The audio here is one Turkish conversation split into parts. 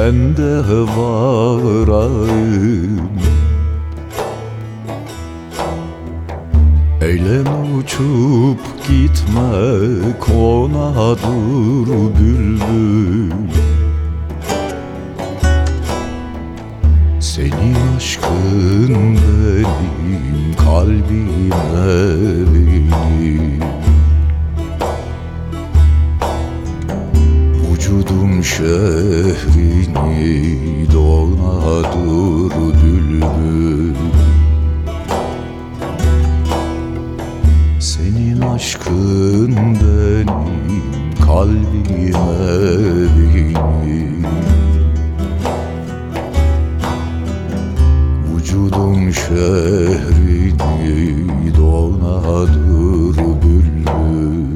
ben de varayım. Eylem uçup gitmek onadır bülbül. Senin aşkın benim kalbime benim. Vücudum şehrini donadır bülbül. Senin aşkın benim kalbime benim. Vücudum şehrini donadır bülbül.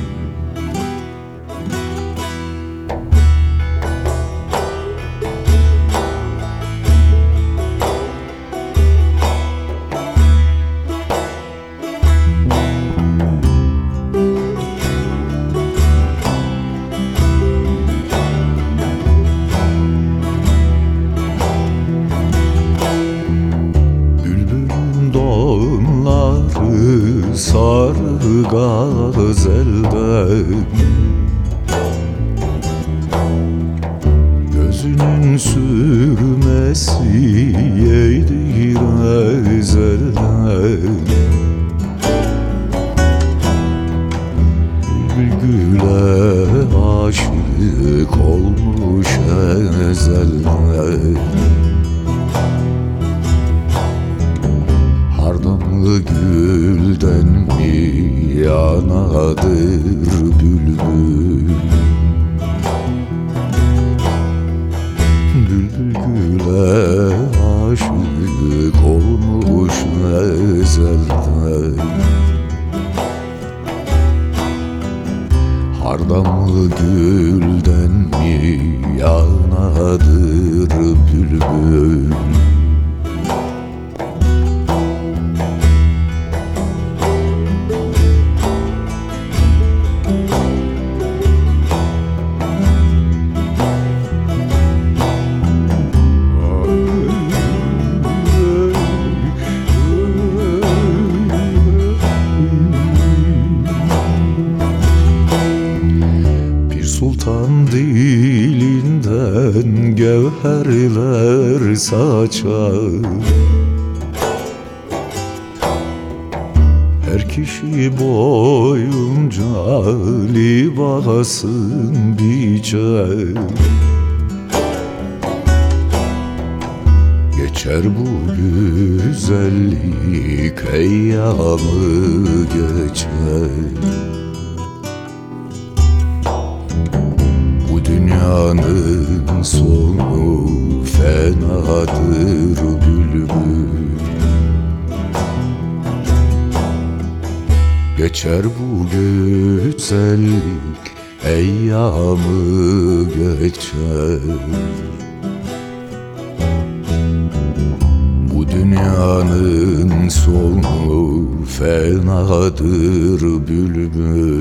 Donları sarı gazelden, gözünün sürmesi yeydir ezelden. Bülbüle aşık olmuş ezelden. Hardamlı gülden mi yanadır bülbül? Bülbül güle aşık olmuş ezelden. Hardamlı gülden mi yanadır bülbül? Sultan dilinden gevherler saçar. Her kişi boyunca libasın biçer. Geçer bu güzellik eyyamı geçer. Dünyanın sonu fenadır bülbül. Geçer bu güzellik eyyamı geçer. Bu dünyanın sonu fenadır bülbül.